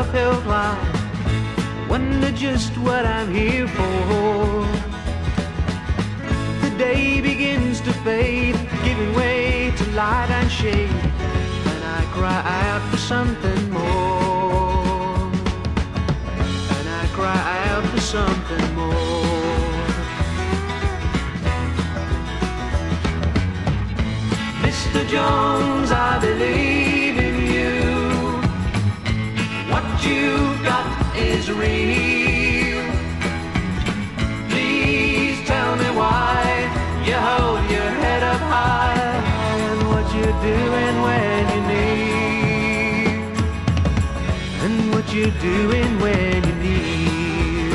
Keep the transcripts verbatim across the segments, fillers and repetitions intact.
uphill climb. Wonder just what I'm here for. The day begins to fade, giving way to light and shade, and I cry out for something more. And I cry out for something more. Mister Jones, I believe in you. What you've got is real. Please tell me why you hold your head up high, and what you're doing when you need, and what you're doing when you need.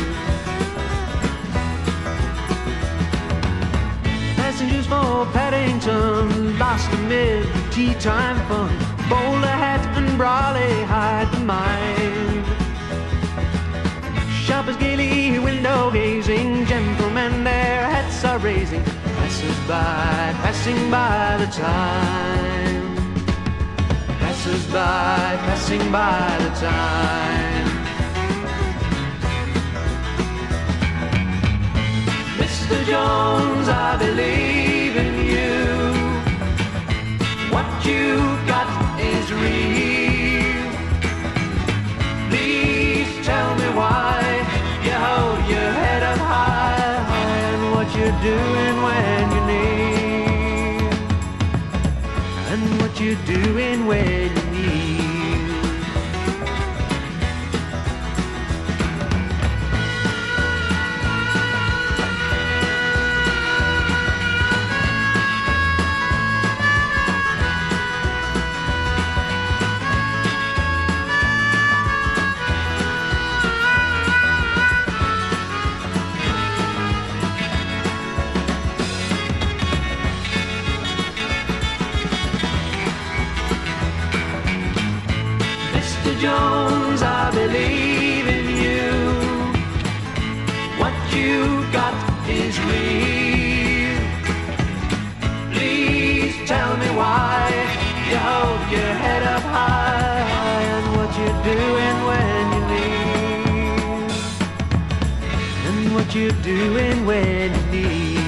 Passengers for Paddington lost amid the tea time fun. Bowler hat and brolly hide the mind. Shoppers gaily window gazing, gentlemen their hats are raising. Passers-by, passing by the time. Passers-by, passing by the time. Mister Jones, I believe in you. What you've got is real. Please tell me why you hold your head up high, and what you're doing when you need, and what you're doing when you need. Mister Jones, I believe in you. What you got is real. Please tell me why you hold your head up high, and what you're doing when you need, and what you're doing when you need.